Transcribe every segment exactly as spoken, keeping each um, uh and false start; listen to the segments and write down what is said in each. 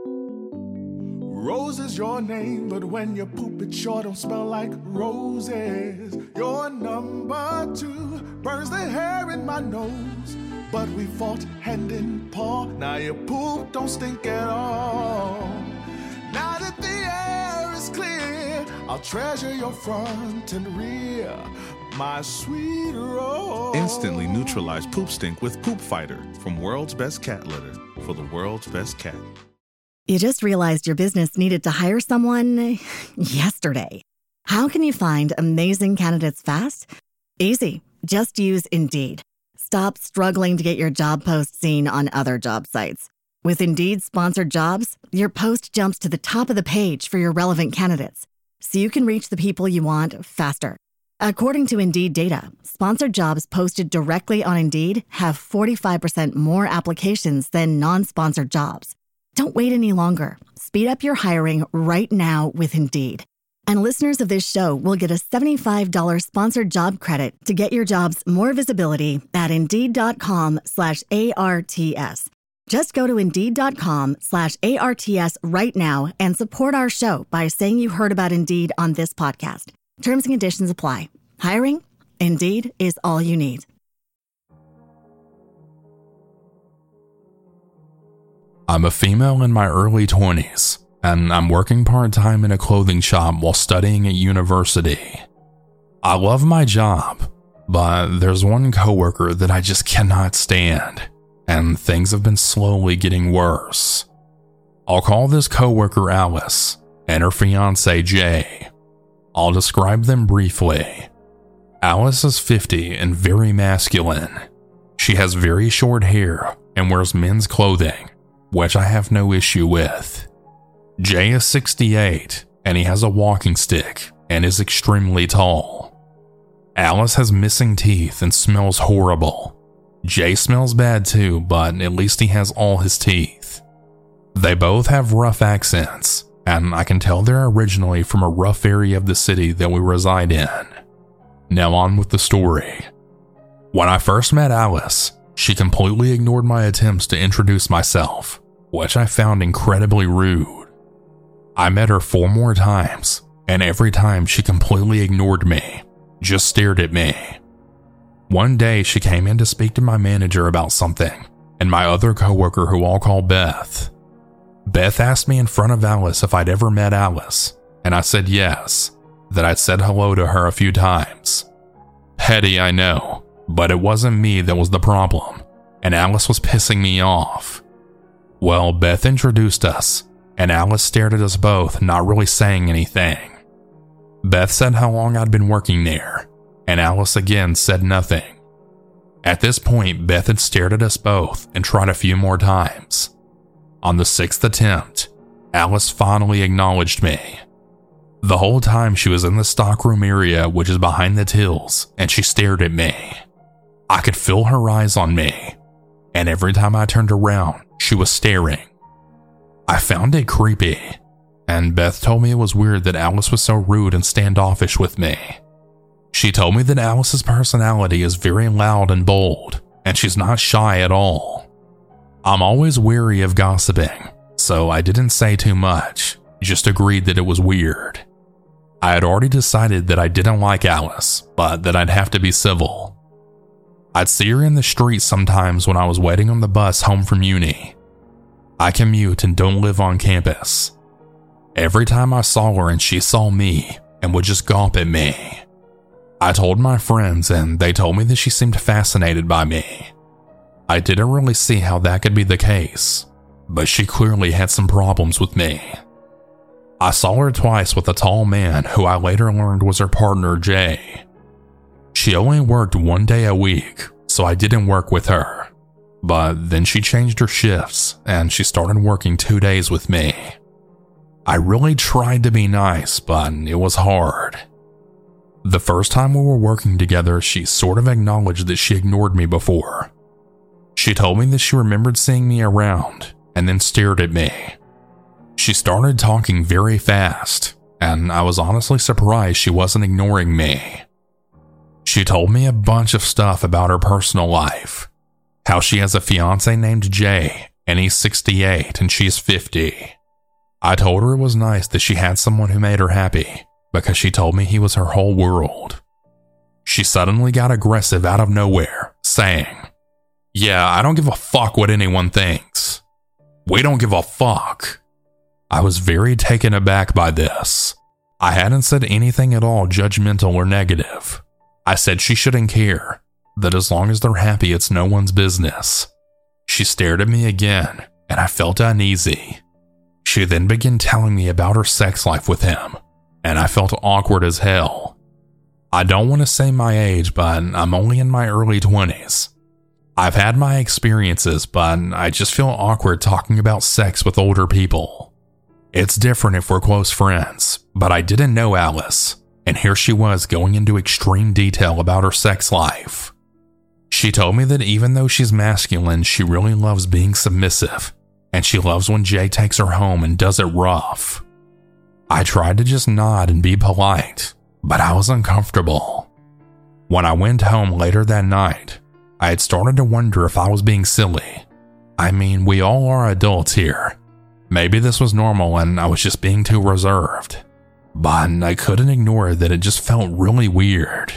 Rose is your name, but when you poop it sure don't smell like roses. Your number two burns the hair in my nose, but we fought hand in paw. Now your poop don't stink at all. Now that the air is clear, I'll treasure your front and rear, my sweet Rose. Instantly neutralize poop stink with Poop Fighter from World's Best Cat Litter for the world's best cat. You just realized your business needed to hire someone yesterday. How can you find amazing candidates fast? Easy. Just use Indeed. Stop struggling to get your job post seen on other job sites. With Indeed sponsored jobs, your post jumps to the top of the page for your relevant candidates, so you can reach the people you want faster. According to Indeed data, sponsored jobs posted directly on Indeed have forty-five percent more applications than non-sponsored jobs. Don't wait any longer. Speed up your hiring right now with Indeed. And listeners of this show will get a seventy-five dollars sponsored job credit to get your jobs more visibility at Indeed.com slash ARTS. Just go to Indeed.com slash ARTS right now and support our show by saying you heard about Indeed on this podcast. Terms and conditions apply. Hiring? Indeed is all you need. I'm a female in my early twenties, and I'm working part-time in a clothing shop while studying at university. I love my job, but there's one coworker that I just cannot stand, and things have been slowly getting worse. I'll call this coworker Alice, and her fiancé Jay. I'll describe them briefly. Alice is fifty and very masculine. She has very short hair and wears men's clothing, which I have no issue with. Jay is sixty-eight, and he has a walking stick and is extremely tall. Alice has missing teeth and smells horrible. Jay smells bad too, but at least he has all his teeth. They both have rough accents, and I can tell they're originally from a rough area of the city that we reside in. Now on with the story. When I first met Alice, she completely ignored my attempts to introduce myself, which I found incredibly rude. I met her four more times, and every time she completely ignored me, just stared at me. One day she came in to speak to my manager about something, and my other coworker who I'll call Beth. Beth asked me in front of Alice if I'd ever met Alice, and I said yes, that I'd said hello to her a few times. Petty, I know, but it wasn't me that was the problem, and Alice was pissing me off. Well, Beth introduced us, and Alice stared at us both, not really saying anything. Beth said how long I'd been working there, and Alice again said nothing. At this point, Beth had stared at us both and tried a few more times. On the sixth attempt, Alice finally acknowledged me. The whole time she was in the stockroom area, which is behind the tills, and she stared at me. I could feel her eyes on me, and every time I turned around, she was staring. I found it creepy, and Beth told me it was weird that Alice was so rude and standoffish with me. She told me that Alice's personality is very loud and bold, and she's not shy at all. I'm always wary of gossiping, so I didn't say too much, just agreed that it was weird. I had already decided that I didn't like Alice, but that I'd have to be civil. I'd see her in the street sometimes when I was waiting on the bus home from uni. I commute and don't live on campus. Every time I saw her and she saw me and would just gawp at me. I told my friends and they told me that she seemed fascinated by me. I didn't really see how that could be the case, but she clearly had some problems with me. I saw her twice with a tall man who I later learned was her partner, Jay. She only worked one day a week, so I didn't work with her. But then she changed her shifts and she started working two days with me. I really tried to be nice, but it was hard. The first time we were working together, she sort of acknowledged that she ignored me before. She told me that she remembered seeing me around and then stared at me. She started talking very fast, and I was honestly surprised she wasn't ignoring me. She told me a bunch of stuff about her personal life, how she has a fiance named Jay, and he's sixty-eight and she's fifty. I told her it was nice that she had someone who made her happy, because she told me he was her whole world. She suddenly got aggressive out of nowhere, saying, "Yeah, I don't give a fuck what anyone thinks. We don't give a fuck." I was very taken aback by this. I hadn't said anything at all judgmental or negative. I said she shouldn't care, that as long as they're happy, it's no one's business. She stared at me again, and I felt uneasy. She then began telling me about her sex life with him, and I felt awkward as hell. I don't want to say my age, but I'm only in my early twenties. I've had my experiences, but I just feel awkward talking about sex with older people. It's different if we're close friends, but I didn't know Alice, and here she was going into extreme detail about her sex life. She told me that even though she's masculine, she really loves being submissive, and she loves when Jay takes her home and does it rough. I tried to just nod and be polite, but I was uncomfortable. When I went home later that night, I had started to wonder if I was being silly. I mean, we all are adults here. Maybe this was normal and I was just being too reserved. But I couldn't ignore that it just felt really weird.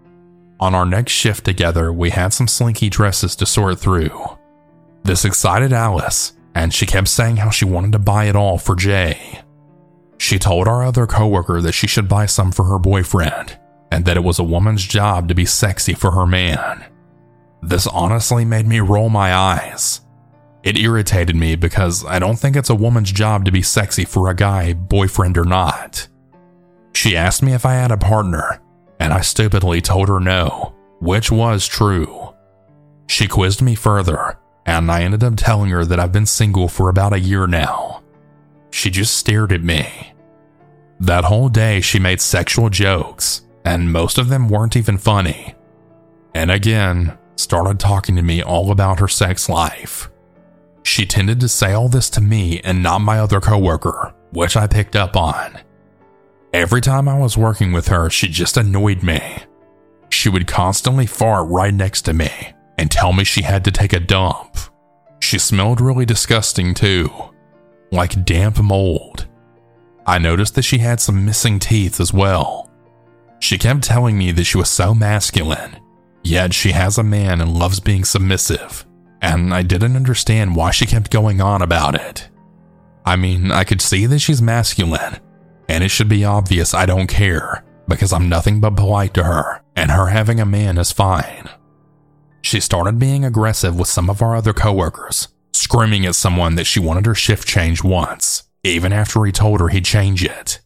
On our next shift together, we had some slinky dresses to sort through. This excited Alice, and she kept saying how she wanted to buy it all for Jay. She told our other coworker that she should buy some for her boyfriend, and that it was a woman's job to be sexy for her man. This honestly made me roll my eyes. It irritated me because I don't think it's a woman's job to be sexy for a guy, boyfriend or not. She asked me if I had a partner, and I stupidly told her no, which was true. She quizzed me further, and I ended up telling her that I've been single for about a year now. She just stared at me. That whole day she made sexual jokes, and most of them weren't even funny. And again, started talking to me all about her sex life. She tended to say all this to me and not my other coworker, which I picked up on. Every time I was working with her, she just annoyed me. She would constantly fart right next to me and tell me she had to take a dump. She smelled really disgusting too, like damp mold. I noticed that she had some missing teeth as well. She kept telling me that she was so masculine, yet she has a man and loves being submissive, and I didn't understand why she kept going on about it. I mean, I could see that she's masculine, and it should be obvious I don't care, because I'm nothing but polite to her, and her having a man is fine. She started being aggressive with some of our other coworkers, screaming at someone that she wanted her shift changed once, even after he told her he'd change it.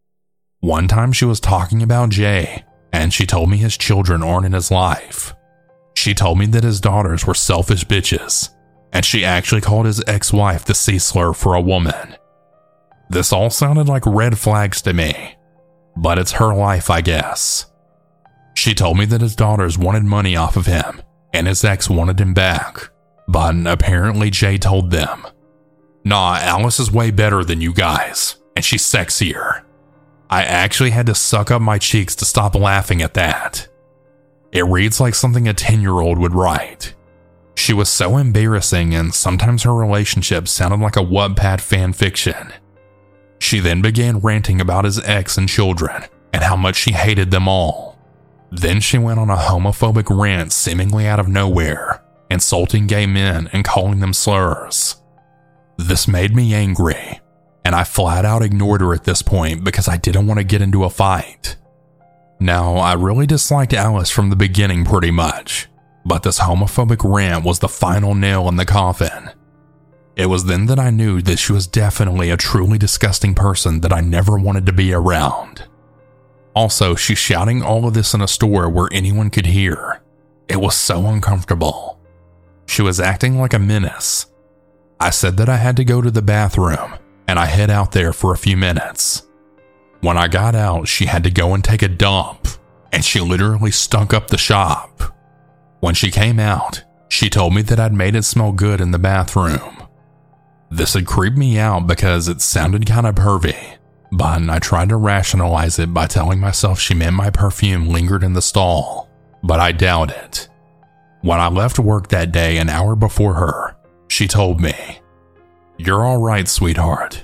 One time she was talking about Jay, and she told me his children aren't in his life. She told me that his daughters were selfish bitches, and she actually called his ex-wife the C-slur for a woman. This all sounded like red flags to me, but it's her life, I guess. She told me that his daughters wanted money off of him, and his ex wanted him back, but apparently Jay told them, "Nah, Alice is way better than you guys, and she's sexier." I actually had to suck up my cheeks to stop laughing at that. It reads like something a ten-year-old would write. She was so embarrassing, and sometimes her relationship sounded like a Wattpad fan fiction. She then began ranting about his ex and children, and how much she hated them all. Then she went on a homophobic rant seemingly out of nowhere, insulting gay men and calling them slurs. This made me angry, and I flat out ignored her at this point because I didn't want to get into a fight. Now, I really disliked Alice from the beginning pretty much, but this homophobic rant was the final nail in the coffin. It was then that I knew that she was definitely a truly disgusting person that I never wanted to be around. Also, she's shouting all of this in a store where anyone could hear. It was so uncomfortable. She was acting like a menace. I said that I had to go to the bathroom, and I hid out there for a few minutes. When I got out, she had to go and take a dump, and she literally stunk up the shop. When she came out, she told me that I'd made it smell good in the bathroom. This had creeped me out because it sounded kind of pervy, but I tried to rationalize it by telling myself she meant my perfume lingered in the stall, but I doubt it. When I left work that day an hour before her, she told me, "You're all right, sweetheart.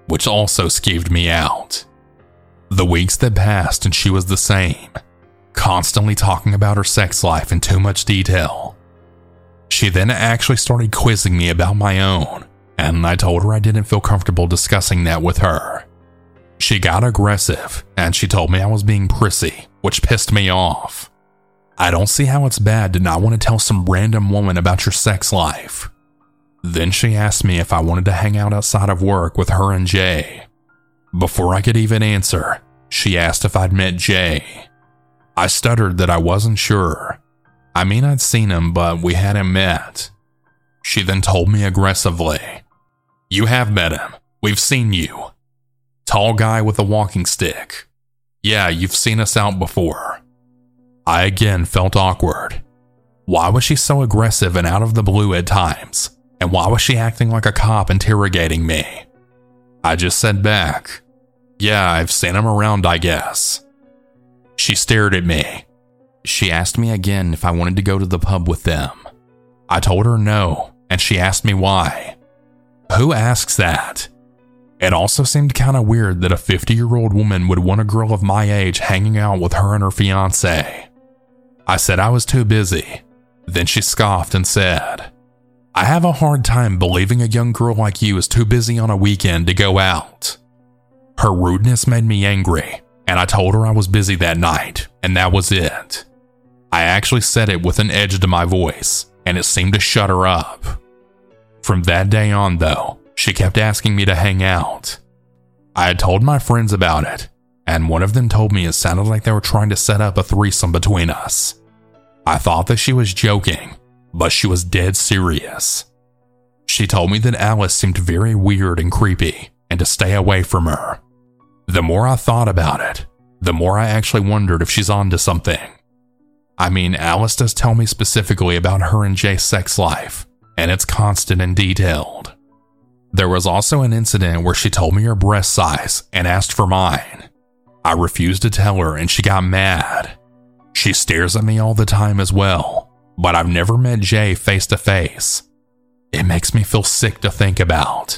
which also skeeved me out. The weeks that passed and she was the same, constantly talking about her sex life in too much detail. She then actually started quizzing me about my own, and I told her I didn't feel comfortable discussing that with her. She got aggressive, and she told me I was being prissy, which pissed me off. I don't see how it's bad to not want to tell some random woman about your sex life. Then she asked me if I wanted to hang out outside of work with her and Jay. Before I could even answer, she asked if I'd met Jay. I stuttered that I wasn't sure. I mean, I'd seen him, but we hadn't met. She then told me aggressively, "You have met him. We've seen you. Tall guy with a walking stick. Yeah, you've seen us out before." I again felt awkward. Why was she so aggressive and out of the blue at times? And why was she acting like a cop interrogating me? I just said back, "Yeah, I've seen him around, I guess." She stared at me. She asked me again if I wanted to go to the pub with them. I told her no, and she asked me why. Who asks that? It also seemed kind of weird that a fifty-year-old woman would want a girl of my age hanging out with her and her fiancé. I said I was too busy. Then she scoffed and said, "I have a hard time believing a young girl like you is too busy on a weekend to go out." Her rudeness made me angry, and I told her I was busy that night, and that was it. I actually said it with an edge to my voice, and it seemed to shut her up. From that day on, though, she kept asking me to hang out. I had told my friends about it, and one of them told me it sounded like they were trying to set up a threesome between us. I thought that she was joking, but she was dead serious. She told me that Alice seemed very weird and creepy, and to stay away from her. The more I thought about it, the more I actually wondered if she's onto something. I mean, Alice does tell me specifically about her and Jay's sex life, and it's constant and detailed. There was also an incident where she told me her breast size and asked for mine. I refused to tell her and she got mad. She stares at me all the time as well, but I've never met Jay face to face. It makes me feel sick to think about.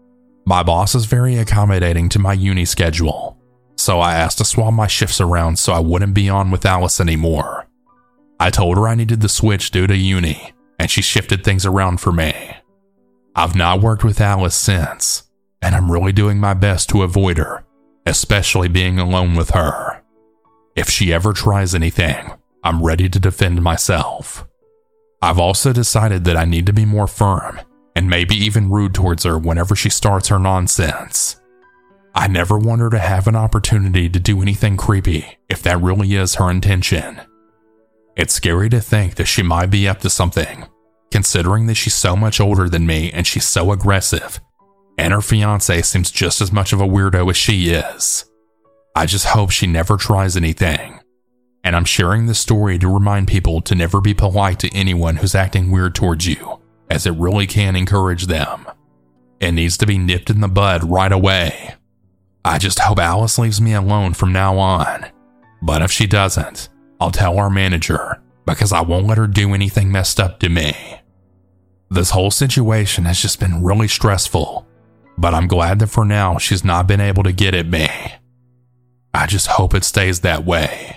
My boss is very accommodating to my uni schedule, so I asked to swap my shifts around so I wouldn't be on with Alice anymore. I told her I needed the switch due to uni, and she shifted things around for me. I've not worked with Alice since, and I'm really doing my best to avoid her, especially being alone with her. If she ever tries anything, I'm ready to defend myself. I've also decided that I need to be more firm, and maybe even rude towards her whenever she starts her nonsense. I never want her to have an opportunity to do anything creepy if that really is her intention. It's scary to think that she might be up to something, considering that she's so much older than me and she's so aggressive, and her fiancé seems just as much of a weirdo as she is. I just hope she never tries anything, and I'm sharing this story to remind people to never be polite to anyone who's acting weird towards you, as it really can encourage them. It needs to be nipped in the bud right away. I just hope Alice leaves me alone from now on, but if she doesn't, I'll tell our manager, because I won't let her do anything messed up to me. This whole situation has just been really stressful, but I'm glad that for now she's not been able to get at me. I just hope it stays that way.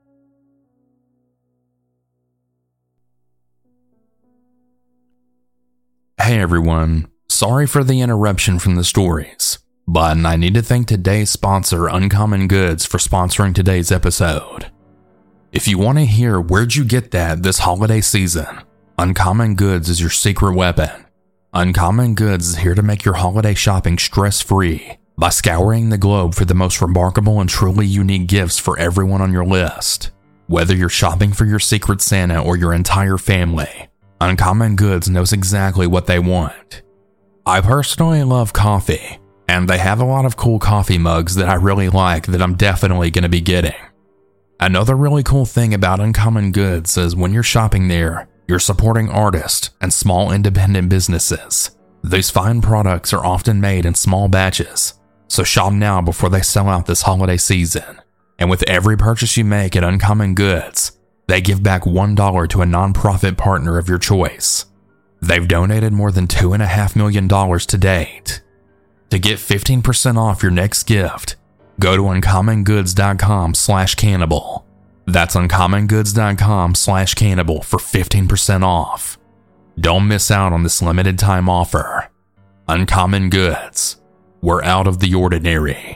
Hey everyone, sorry for the interruption from the stories, but I need to thank today's sponsor Uncommon Goods for sponsoring today's episode. If you want to hear where'd you get that this holiday season, Uncommon Goods is your secret weapon. Uncommon Goods is here to make your holiday shopping stress-free by scouring the globe for the most remarkable and truly unique gifts for everyone on your list. Whether you're shopping for your Secret Santa or your entire family, Uncommon Goods knows exactly what they want. I personally love coffee, and they have a lot of cool coffee mugs that I really like that I'm definitely going to be getting. Another really cool thing about Uncommon Goods is when you're shopping there, you're supporting artists and small independent businesses. These fine products are often made in small batches, so shop now before they sell out this holiday season. And with every purchase you make at Uncommon Goods, they give back one dollar to a nonprofit partner of your choice. They've donated more than two point five million dollars to date. To get fifteen percent off your next gift, go to uncommongoods.com slash cannibal. That's uncommongoods.com slash cannibal for fifteen percent off. Don't miss out on this limited time offer. Uncommon Goods. We're out of the ordinary.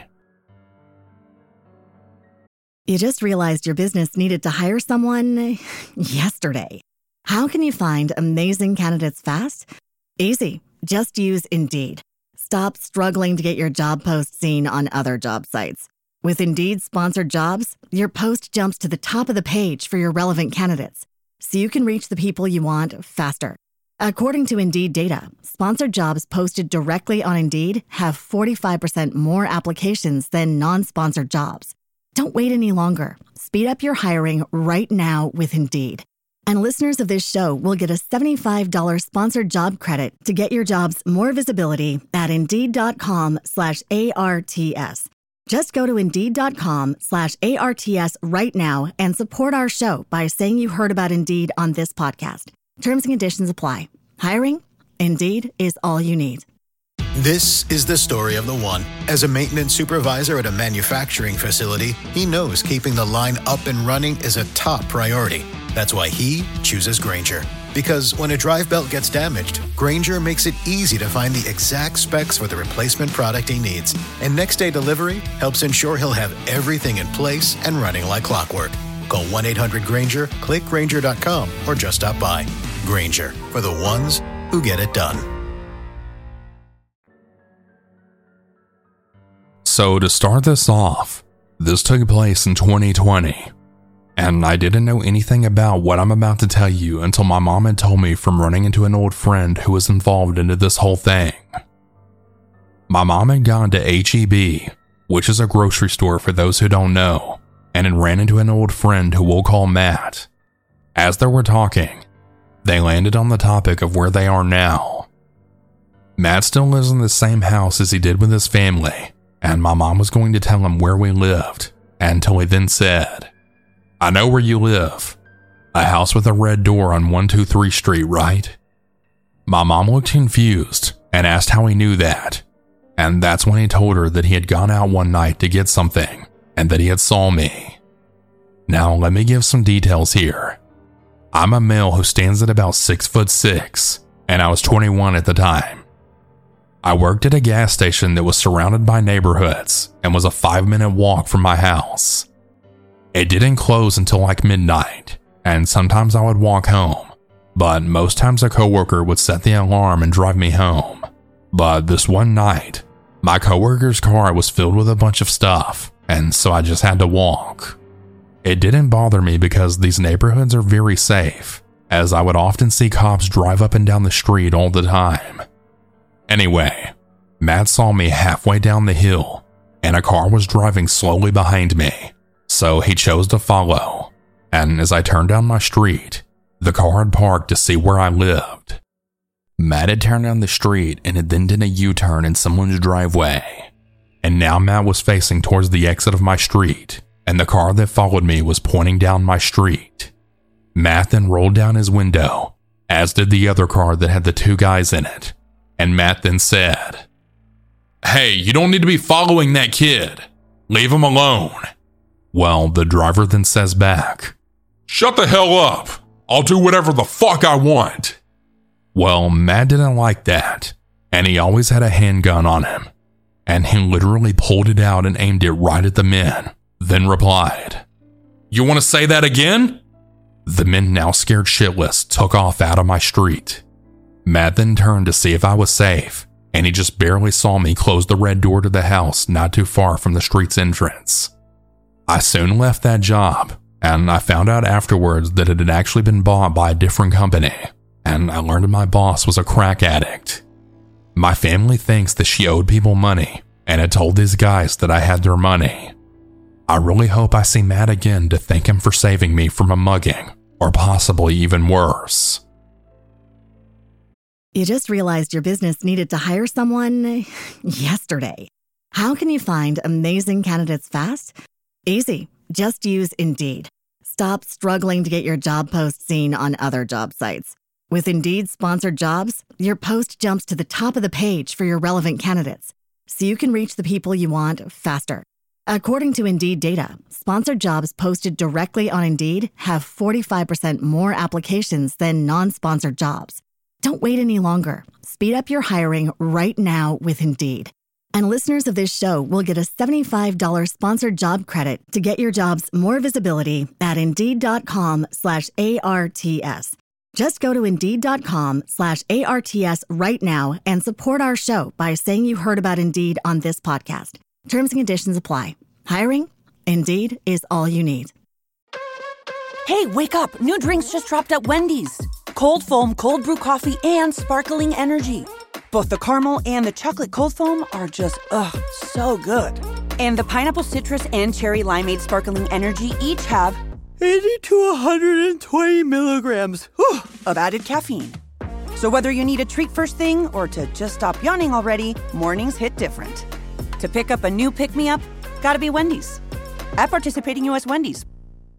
You just realized your business needed to hire someone yesterday. How can you find amazing candidates fast? Easy. Just use Indeed. Stop struggling to get your job post seen on other job sites. With Indeed sponsored jobs, your post jumps to the top of the page for your relevant candidates, so you can reach the people you want faster. According to Indeed data, sponsored jobs posted directly on Indeed have forty-five percent more applications than non-sponsored jobs. Don't wait any longer. Speed up your hiring right now with Indeed. And listeners of this show will get a seventy-five dollars sponsored job credit to get your jobs more visibility at Indeed.com slash ARTS. Just go to Indeed.com slash ARTS right now and support our show by saying you heard about Indeed on this podcast. Terms and conditions apply. Hiring? Indeed is all you need. This is the story of the one. As a maintenance supervisor at a manufacturing facility, he knows keeping the line up and running is a top priority. That's why he chooses Grainger. Because when a drive belt gets damaged, Grainger makes it easy to find the exact specs for the replacement product he needs. And next day delivery helps ensure he'll have everything in place and running like clockwork. Call one eight hundred Grainger, click Grainger dot com, or just stop by. Grainger, for the ones who get it done. So to start this off, this took place in twenty twenty. And I didn't know anything about what I'm about to tell you until my mom had told me from running into an old friend who was involved into this whole thing. My mom had gone to H E B, which is a grocery store for those who don't know, and had ran into an old friend who we'll call Matt. As they were talking, they landed on the topic of where they are now. Matt still lives in the same house as he did with his family, and my mom was going to tell him where we lived, until he then said, "I know where you live. A house with a red door on one two three Street, right?" My mom looked confused and asked how he knew that. And that's when he told her that he had gone out one night to get something and that he had saw me. Now let me give some details here. I'm a male who stands at about six foot six, and I was twenty-one at the time. I worked at a gas station that was surrounded by neighborhoods and was a five minute walk from my house. It didn't close until like midnight, and sometimes I would walk home, but most times a coworker would set the alarm and drive me home. But this one night, my coworker's car was filled with a bunch of stuff, and so I just had to walk. It didn't bother me because these neighborhoods are very safe, as I would often see cops drive up and down the street all the time. Anyway, Matt saw me halfway down the hill, and a car was driving slowly behind me. So he chose to follow, and as I turned down my street, the car had parked to see where I lived. Matt had turned down the street and had then did a U-turn in someone's driveway, and now Matt was facing towards the exit of my street, and the car that followed me was pointing down my street. Matt then rolled down his window, as did the other car that had the two guys in it, and Matt then said, "Hey, you don't need to be following that kid. Leave him alone." Well, the driver then says back, "Shut the hell up. I'll do whatever the fuck I want." Well, Matt didn't like that, and he always had a handgun on him, and he literally pulled it out and aimed it right at the men, then replied, "You want to say that again?" The men, now scared shitless, took off out of my street. Matt then turned to see if I was safe, and he just barely saw me close the red door to the house not too far from the street's entrance. I soon left that job, and I found out afterwards that it had actually been bought by a different company, and I learned my boss was a crack addict. My family thinks that she owed people money and had told these guys that I had their money. I really hope I see Matt again to thank him for saving me from a mugging, or possibly even worse. You just realized your business needed to hire someone yesterday. How can you find amazing candidates fast? Easy. Just use Indeed. Stop struggling to get your job post seen on other job sites. With Indeed sponsored jobs, your post jumps to the top of the page for your relevant candidates, so you can reach the people you want faster. According to Indeed data, sponsored jobs posted directly on Indeed have forty-five percent more applications than non-sponsored jobs. Don't wait any longer. Speed up your hiring right now with Indeed. And listeners of this show will get a seventy-five dollars sponsored job credit to get your jobs more visibility at Indeed.com slash ARTS. Just go to Indeed.com slash ARTS right now and support our show by saying you heard about Indeed on this podcast. Terms and conditions apply. Hiring? Indeed is all you need. Hey, wake up. New drinks just dropped at Wendy's. Cold foam, cold brew coffee, and sparkling energy. Both the caramel and the chocolate cold foam are just, ugh, so good. And the pineapple citrus and cherry limeade sparkling energy each have eighty to one hundred twenty milligrams whew, of added caffeine. So whether you need a treat first thing or to just stop yawning already, mornings hit different. To pick up a new pick-me-up, gotta be Wendy's. At participating U S Wendy's.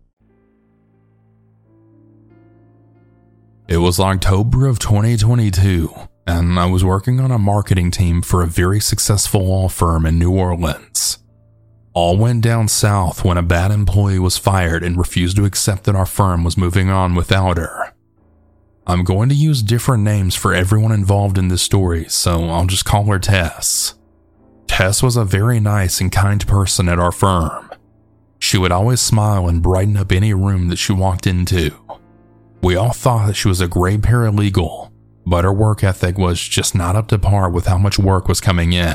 It was October of twenty twenty-two, and I was working on a marketing team for a very successful law firm in New Orleans. All went down south when a bad employee was fired and refused to accept that our firm was moving on without her. I'm going to use different names for everyone involved in this story, so I'll just call her Tess. Tess was a very nice and kind person at our firm. She would always smile and brighten up any room that she walked into. We all thought that she was a great paralegal, but her work ethic was just not up to par with how much work was coming in.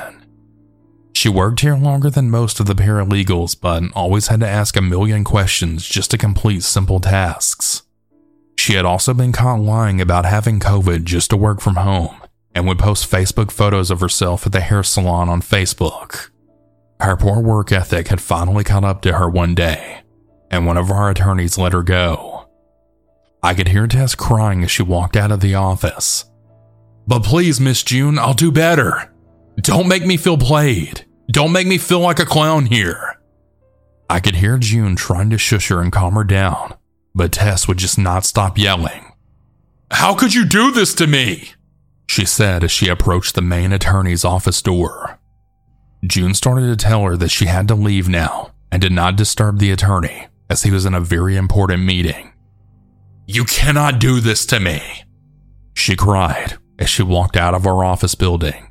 She worked here longer than most of the paralegals, but always had to ask a million questions just to complete simple tasks. She had also been caught lying about having COVID just to work from home, and would post Facebook photos of herself at the hair salon on Facebook. Her poor work ethic had finally caught up to her one day, and one of our attorneys let her go. I could hear Tess crying as she walked out of the office. "But please, Miss June, I'll do better. Don't make me feel played. Don't make me feel like a clown here." I could hear June trying to shush her and calm her down, but Tess would just not stop yelling. "How could you do this to me?" she said as she approached the main attorney's office door. June started to tell her that she had to leave now and did not disturb the attorney as he was in a very important meeting. "You cannot do this to me," she cried as she walked out of our office building.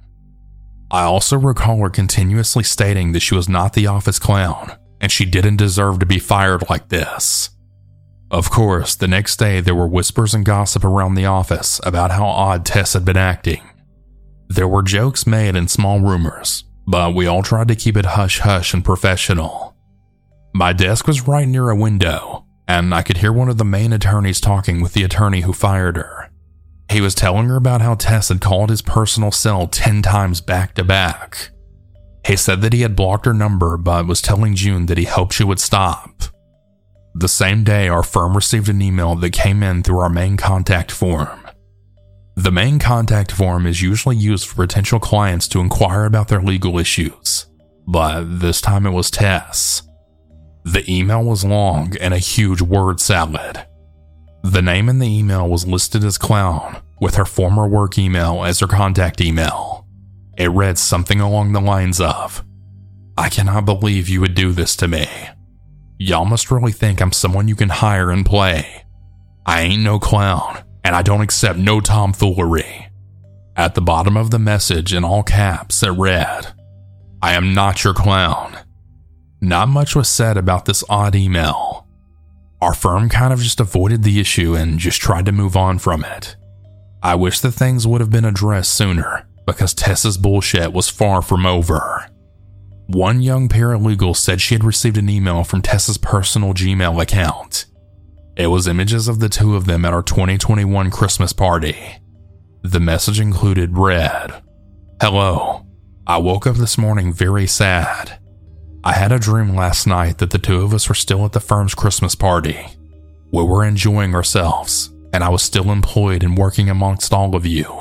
I also recall her continuously stating that she was not the office clown and she didn't deserve to be fired like this. Of course, the next day there were whispers and gossip around the office about how odd Tess had been acting. There were jokes made and small rumors, but we all tried to keep it hush-hush and professional. My desk was right near a window, and I could hear one of the main attorneys talking with the attorney who fired her. He was telling her about how Tess had called his personal cell ten times back to back. He said that he had blocked her number but was telling June that he hoped she would stop. The same day, our firm received an email that came in through our main contact form. The main contact form is usually used for potential clients to inquire about their legal issues, but this time it was Tess. The email was long and a huge word salad. The name in the email was listed as Clown, with her former work email as her contact email. It read something along the lines of, "I cannot believe you would do this to me. Y'all must really think I'm someone you can hire and play. I ain't no clown, and I don't accept no tomfoolery." At the bottom of the message, in all caps, it read, "I am not your clown." Not much was said about this odd email. Our firm kind of just avoided the issue and just tried to move on from it. I wish that things would have been addressed sooner, because Tess's bullshit was far from over. One young paralegal said she had received an email from Tess's personal Gmail account. It was images of the two of them at our twenty twenty-one Christmas party. The message included read, "Hello, I woke up this morning very sad. I had a dream last night that the two of us were still at the firm's Christmas party. We were enjoying ourselves, and I was still employed and working amongst all of you.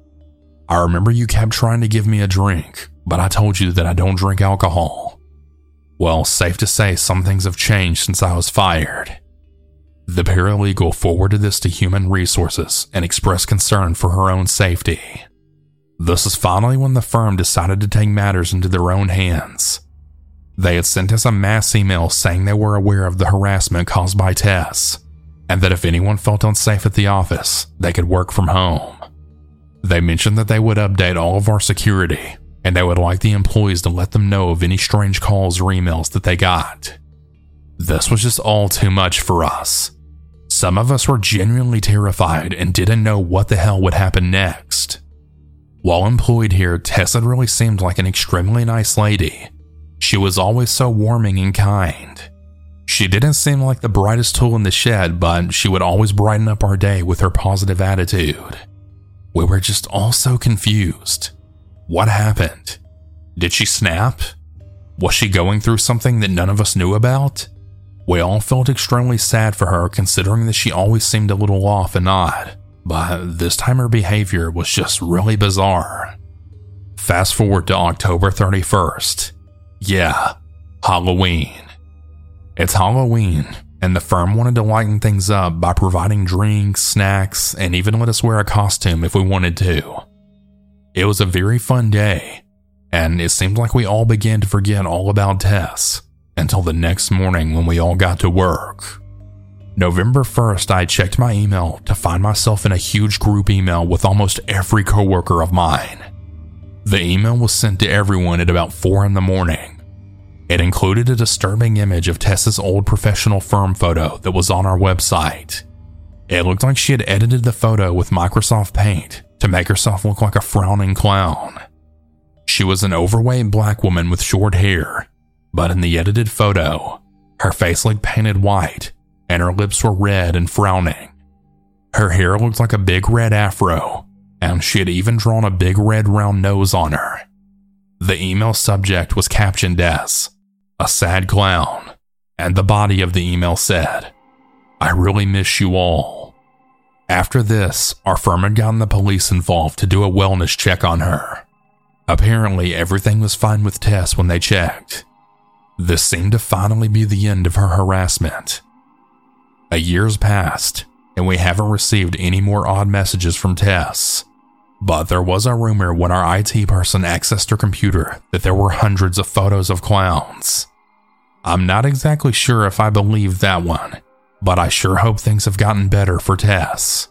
I remember you kept trying to give me a drink, but I told you that I don't drink alcohol. Well, safe to say some things have changed since I was fired." The paralegal forwarded this to Human Resources and expressed concern for her own safety. This is finally when the firm decided to take matters into their own hands. They had sent us a mass email saying they were aware of the harassment caused by Tess, and that if anyone felt unsafe at the office, they could work from home. They mentioned that they would update all of our security, and they would like the employees to let them know of any strange calls or emails that they got. This was just all too much for us. Some of us were genuinely terrified and didn't know what the hell would happen next. While employed here, Tess had really seemed like an extremely nice lady. She was always so warming and kind. She didn't seem like the brightest tool in the shed, but she would always brighten up our day with her positive attitude. We were just all so confused. What happened? Did she snap? Was she going through something that none of us knew about? We all felt extremely sad for her, considering that she always seemed a little off and odd, but this time her behavior was just really bizarre. Fast forward to October thirty-first. Yeah, Halloween. It's Halloween, and the firm wanted to lighten things up by providing drinks, snacks, and even let us wear a costume if we wanted to. It was a very fun day, and it seemed like we all began to forget all about Tess until the next morning when we all got to work. November first, I checked my email to find myself in a huge group email with almost every coworker of mine. The email was sent to everyone at about four in the morning. It included a disturbing image of Tess's old professional firm photo that was on our website. It looked like she had edited the photo with Microsoft Paint to make herself look like a frowning clown. She was an overweight black woman with short hair, but in the edited photo, her face looked painted white and her lips were red and frowning. Her hair looked like a big red afro, and she had even drawn a big red round nose on her. The email subject was captioned as, "A sad clown," and the body of the email said, "I really miss you all." After this, our firm had gotten the police involved to do a wellness check on her. Apparently, everything was fine with Tess when they checked. This seemed to finally be the end of her harassment. A year's passed, and we haven't received any more odd messages from Tess. But there was a rumor when our I T person accessed her computer that there were hundreds of photos of clowns. I'm not exactly sure if I believe that one, but I sure hope things have gotten better for Tess.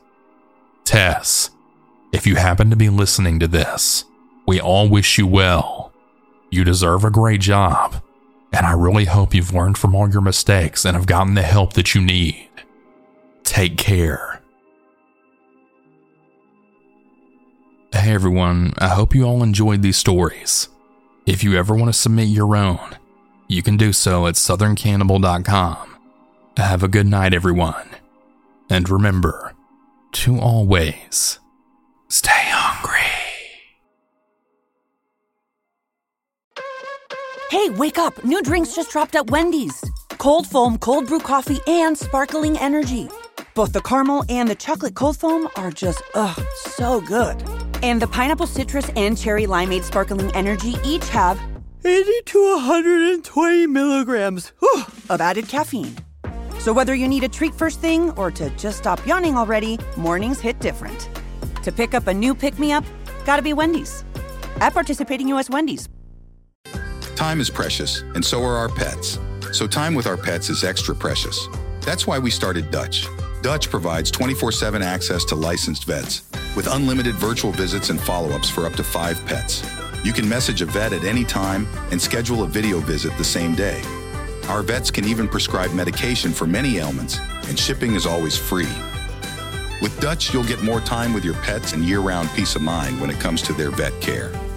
Tess, if you happen to be listening to this, we all wish you well. You deserve a great job, and I really hope you've learned from all your mistakes and have gotten the help that you need. Take care. Hey everyone, I hope you all enjoyed these stories. If you ever want to submit your own, you can do so at southern cannibal dot com. Have a good night, everyone. And remember to always stay hungry. Hey, wake up! New drinks just dropped at Wendy's. Cold foam, cold brew coffee, and sparkling energy. Both the caramel and the chocolate cold foam are just, ugh, so good. And the pineapple citrus and cherry limeade sparkling energy each have eighty to one hundred twenty milligrams whew, of added caffeine. So whether you need a treat first thing or to just stop yawning already, mornings hit different. To pick up a new pick-me-up, gotta be Wendy's. At participating U S Wendy's. Time is precious, and so are our pets. So time with our pets is extra precious. That's why we started Dutch. Dutch provides twenty-four seven access to licensed vets with unlimited virtual visits and follow-ups for up to five pets. You can message a vet at any time and schedule a video visit the same day. Our vets can even prescribe medication for many ailments, and shipping is always free. With Dutch, you'll get more time with your pets and year-round peace of mind when it comes to their vet care.